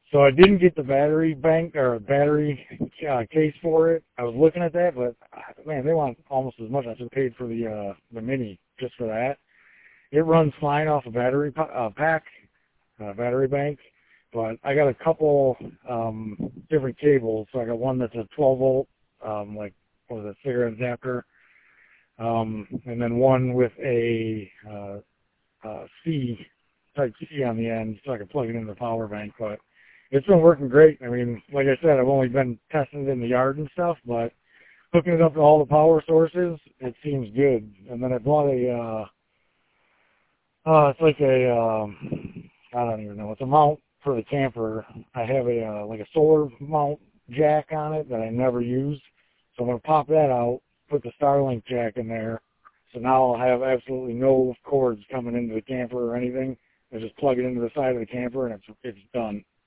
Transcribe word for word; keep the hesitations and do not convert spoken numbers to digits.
So I didn't get the battery bank or battery uh, case for it. I was looking at that, but man, they want almost as much as I paid for the uh, the Mini just for that. It runs fine off a battery uh, pack, uh, battery bank, but I got a couple um, different cables. So I got one that's a twelve volt, um, like what was it, cigarette adapter, um, and then one with a uh, uh, C type C on the end, so I can plug it into the power bank, but it's been working great. I mean, like I said, I've only been testing it in the yard and stuff, but hooking it up to all the power sources, it seems good. And then I bought a, uh, uh, it's like a, um, I don't even know, it's a mount for the camper. I have a, uh, like a solar mount jack on it that I never use. So I'm going to pop that out, put the Starlink jack in there. So now I'll have absolutely no cords coming into the camper or anything. I just plug it into the side of the camper and it's, it's done.